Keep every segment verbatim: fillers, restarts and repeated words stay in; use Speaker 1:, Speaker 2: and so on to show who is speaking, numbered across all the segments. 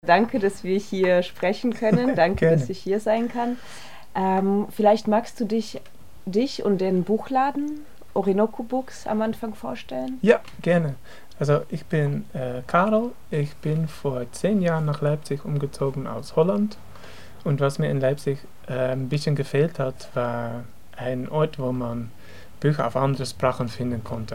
Speaker 1: Danke, dass wir hier sprechen können. Danke, dass ich hier sein kann. Ähm, vielleicht magst du dich, dich und den Buchladen Orinoco Books am Anfang vorstellen?
Speaker 2: Ja, gerne. Also ich bin äh, Karel. Ich bin vor zehn Jahren nach Leipzig umgezogen aus Holland. Und was mir in Leipzig äh, ein bisschen gefehlt hat, war ein Ort, wo man Bücher auf andere Sprachen finden konnte.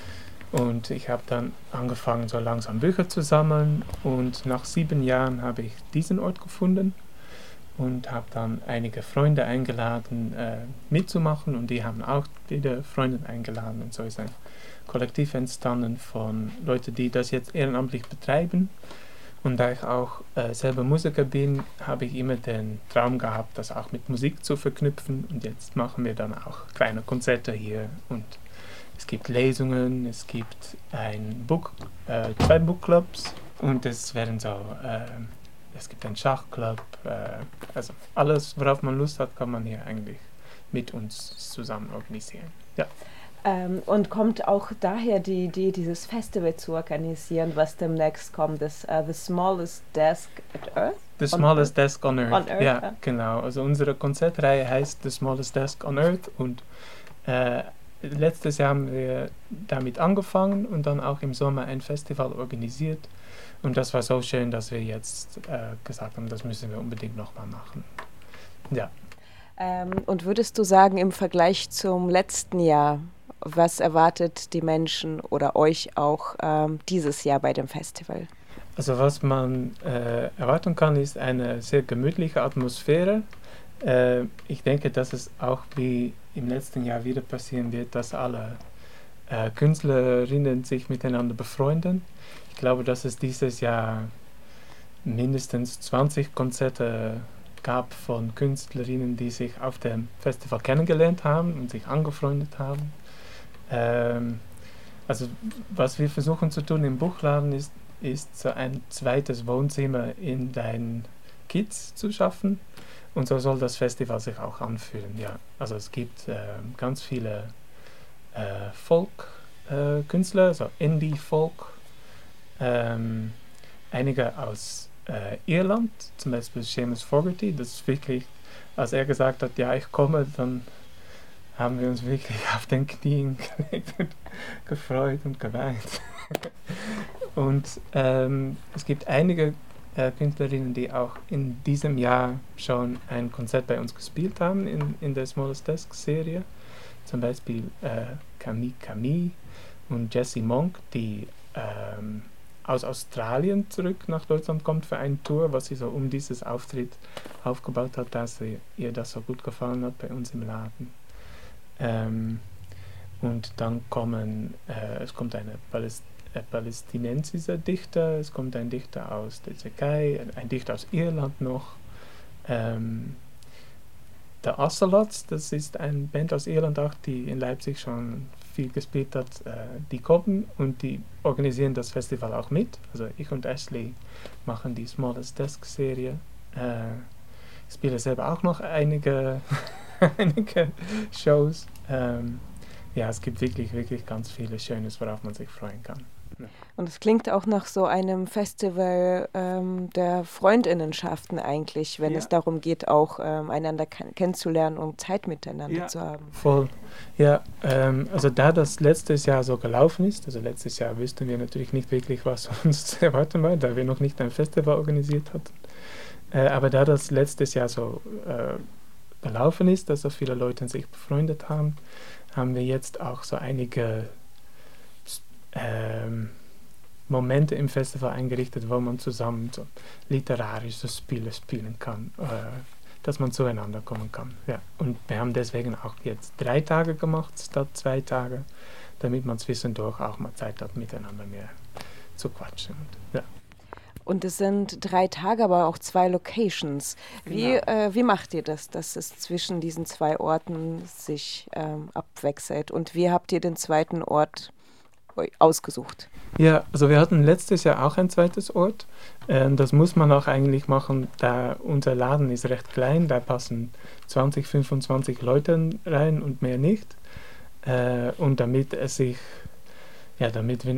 Speaker 2: Und ich habe dann angefangen, so langsam Bücher zu sammeln. Und nach sieben Jahren habe ich diesen Ort gefunden und habe dann einige Freunde eingeladen, äh, mitzumachen. Und die haben auch wieder Freunde eingeladen. Und so ist ein Kollektiv entstanden von Leuten, die das jetzt ehrenamtlich betreiben. Und da ich auch äh, selber Musiker bin, habe ich immer den Traum gehabt, das auch mit Musik zu verknüpfen. Und jetzt machen wir dann auch kleine Konzerte hier. Und es gibt Lesungen, es gibt ein Book, äh, zwei Bookclubs und es werden so, äh, es gibt einen Schachclub, äh, also alles, worauf man Lust hat, kann man hier eigentlich mit uns zusammen organisieren. Ja.
Speaker 1: Ähm, und kommt auch daher die Idee, dieses Festival zu organisieren, was demnächst kommt, das uh, The Smallest Desk at Earth?
Speaker 2: The Smallest Desk on Earth.
Speaker 1: On Earth,
Speaker 2: ja,
Speaker 1: ja,
Speaker 2: genau. Also unsere Konzertreihe heißt The Smallest Desk on Earth und äh, letztes Jahr haben wir damit angefangen und dann auch im Sommer ein Festival organisiert. Und das war so schön, dass wir jetzt äh, gesagt haben, das müssen wir unbedingt nochmal machen. Ja.
Speaker 1: Ähm, und würdest du sagen, im Vergleich zum letzten Jahr, was erwartet die Menschen oder euch auch ähm, dieses Jahr bei dem Festival?
Speaker 2: Also was man äh, erwarten kann, ist eine sehr gemütliche Atmosphäre. Äh, ich denke, dass es auch wie im letzten Jahr wieder passieren wird, dass alle äh, Künstlerinnen sich miteinander befreunden. Ich glaube, dass es dieses Jahr mindestens zwanzig Konzerte gab von Künstlerinnen, die sich auf dem Festival kennengelernt haben und sich angefreundet haben. Ähm, also was wir versuchen zu tun im Buchladen ist, ist so ein zweites Wohnzimmer in deinen Kids zu schaffen. Und so soll das Festival sich auch anfühlen, ja. Also es gibt äh, ganz viele äh, Folk-Künstler, äh, also Indie-Folk, ähm, einige aus äh, Irland, zum Beispiel Seamus Fogarty, das ist wirklich, als er gesagt hat, ja, ich komme, dann haben wir uns wirklich auf den Knien gelegt und gefreut und geweint. Und ähm, es gibt einige Äh, Künstlerinnen, die auch in diesem Jahr schon ein Konzert bei uns gespielt haben in, in der Smallest Desk Serie. Zum Beispiel äh, Camille Camille und Jessie Monk, die ähm, aus Australien zurück nach Deutschland kommt für eine Tour, was sie so um dieses Auftritt aufgebaut hat, dass sie, ihr das so gut gefallen hat bei uns im Laden. Ähm, und dann kommen, äh, es kommt eine Palästinenserin, ein palästinensischer Dichter, es kommt ein Dichter aus der Türkei, ein Dichter aus Irland noch. Ähm, der Ocelots, das ist eine Band aus Irland auch, die in Leipzig schon viel gespielt hat, äh, die kommen und die organisieren das Festival auch mit. Also ich und Ashley machen die Smallest Desk Serie. Äh, ich spiele selber auch noch einige, einige Shows. Ähm, ja, es gibt wirklich, wirklich ganz vieles Schönes, worauf man sich freuen kann. Ja.
Speaker 1: Und es klingt auch nach so einem Festival ähm, der Freundinnenschaften eigentlich, wenn ja. es darum geht, auch ähm, einander k- kennenzulernen und Zeit miteinander
Speaker 2: ja,
Speaker 1: zu haben.
Speaker 2: Voll. Ja, ähm, also da das letztes Jahr so gelaufen ist, also letztes Jahr wüssten wir natürlich nicht wirklich, was uns zu erwarten war, da wir noch nicht ein Festival organisiert hatten. Äh, aber da das letztes Jahr so äh, gelaufen ist, dass so viele Leute sich befreundet haben, haben wir jetzt auch so einige ähm, Momente im Festival eingerichtet, wo man zusammen so literarische Spiele spielen kann, äh, dass man zueinander kommen kann. Ja. Und wir haben deswegen auch jetzt drei Tage gemacht statt zwei Tage, damit man zwischendurch auch mal Zeit hat, miteinander mehr zu quatschen. Ja.
Speaker 1: Und es sind drei Tage, aber auch zwei Locations. Wie, genau. äh, wie macht ihr das, dass es zwischen diesen zwei Orten sich ähm, abwechselt? Und wie habt ihr den zweiten Ort ausgesucht?
Speaker 2: Ja, also wir hatten letztes Jahr auch ein zweites Ort. Ähm, das muss man auch eigentlich machen, da unser Laden ist recht klein, da passen zwanzig, fünfundzwanzig Leute rein und mehr nicht. Äh, und damit es sich, ja, damit wir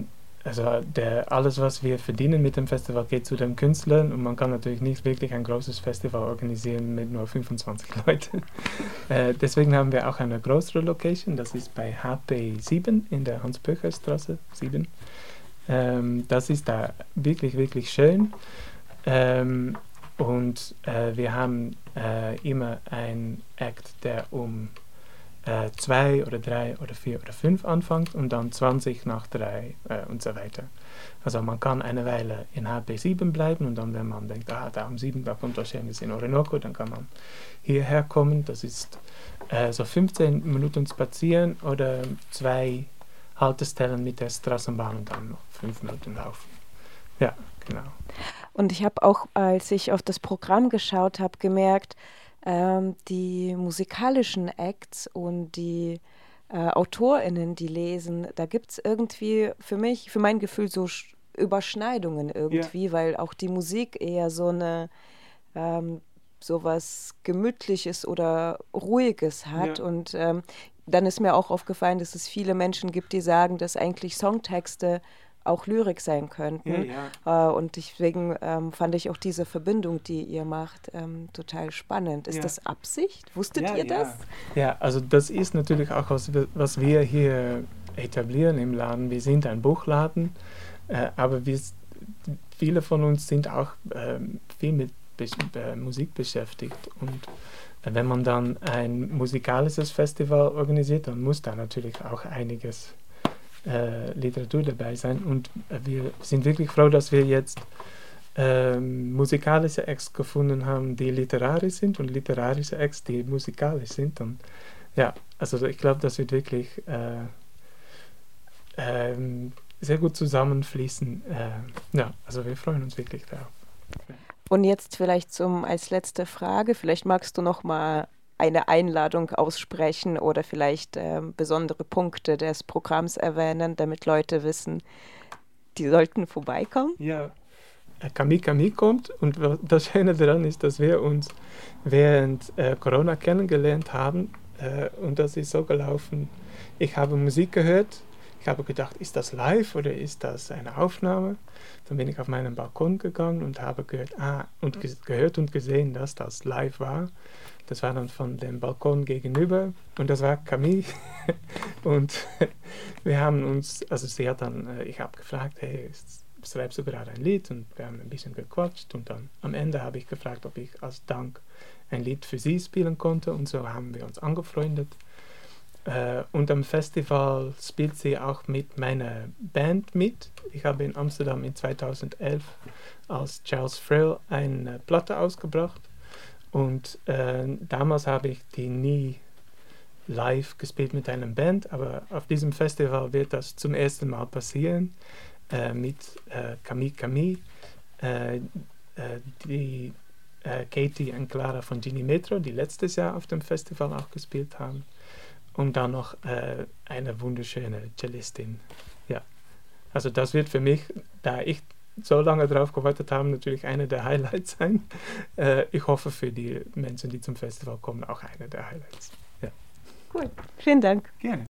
Speaker 2: also der, alles, was wir verdienen mit dem Festival, geht zu den Künstlern und man kann natürlich nicht wirklich ein großes Festival organisieren mit nur fünfundzwanzig Leuten. äh, deswegen haben wir auch eine größere Location, das ist bei H P sieben in der Hans-Pöcher-Straße sieben. Ähm, das ist da wirklich, wirklich schön. Ähm, und äh, wir haben äh, immer einen Act, der um äh, zwei oder drei oder vier oder fünf anfängt und dann zwanzig nach drei äh, und so weiter. Also man kann eine Weile in H P sieben bleiben und dann, wenn man denkt, ah, da um sieben, da kommt wahrscheinlich in Orinoco, dann kann man hierher kommen. Das ist äh, so fünfzehn Minuten spazieren oder zwei Haltestellen mit der Straßenbahn und dann noch fünf Minuten laufen. Ja, genau.
Speaker 1: Und ich habe auch, als ich auf das Programm geschaut habe, gemerkt, ähm, die musikalischen Acts und die äh, AutorInnen, die lesen, da gibt es irgendwie für mich, für mein Gefühl so Sch- Überschneidungen irgendwie, ja. Weil auch die Musik eher so eine ähm, sowas Gemütliches oder Ruhiges hat. Ja. Und ähm, dann ist mir auch aufgefallen, dass es viele Menschen gibt, die sagen, dass eigentlich Songtexte auch Lyrik sein könnten. Ja, ja. Äh, und deswegen ähm, fand ich auch diese Verbindung, die ihr macht, ähm, total spannend. Ist ja. das Absicht? Wusstet ja, ihr ja. das?
Speaker 2: Ja, also das ist natürlich auch, was wir, was wir hier etablieren im Laden. Wir sind ein Buchladen, äh, aber wir, viele von uns sind auch äh, viel mit Be- äh, Musik beschäftigt. Und äh, wenn man dann ein musikalisches Festival organisiert, dann muss da natürlich auch einiges Äh, Literatur dabei sein und äh, wir sind wirklich froh, dass wir jetzt äh, musikalische Acts gefunden haben, die literarisch sind und literarische Acts, die musikalisch sind. Und ja, also ich glaube, das wird wirklich äh, äh, sehr gut zusammenfließen. Äh, ja, also wir freuen uns wirklich darauf. Ja.
Speaker 1: Und jetzt vielleicht zum als letzte Frage, vielleicht magst du noch mal eine Einladung aussprechen oder vielleicht ähm, besondere Punkte des Programms erwähnen, damit Leute wissen, die sollten vorbeikommen?
Speaker 2: Ja, Camille Camille kommt und das Schöne daran ist, dass wir uns während äh, Corona kennengelernt haben äh, und das ist so gelaufen, ich habe Musik gehört, ich habe gedacht, ist das live oder ist das eine Aufnahme? Dann bin ich auf meinen Balkon gegangen und habe gehört, ah, und ge- gehört und gesehen, dass das live war. Das war dann von dem Balkon gegenüber und das war Camille. Und wir haben uns, also sie hat dann, ich habe gefragt, hey, schreibst du gerade ein Lied? Und wir haben ein bisschen gequatscht und dann am Ende habe ich gefragt, ob ich als Dank ein Lied für sie spielen konnte und so haben wir uns angefreundet. Und am Festival spielt sie auch mit meiner Band mit. Ich habe in Amsterdam in zweitausendelf als Charles Frill eine Platte ausgebracht. Und äh, damals habe ich die nie live gespielt mit einer Band, aber auf diesem Festival wird das zum ersten Mal passieren äh, mit äh, Camille Camille, äh, äh, die äh, Katie und Clara von Gini Metro, die letztes Jahr auf dem Festival auch gespielt haben. Und dann noch äh, eine wunderschöne Cellistin. Ja, also das wird für mich, da ich so lange drauf gewartet haben, natürlich eine der Highlights sein. Äh, ich hoffe für die Menschen, die zum Festival kommen, auch eine der Highlights. Ja.
Speaker 1: Cool, vielen Dank.
Speaker 2: Gerne.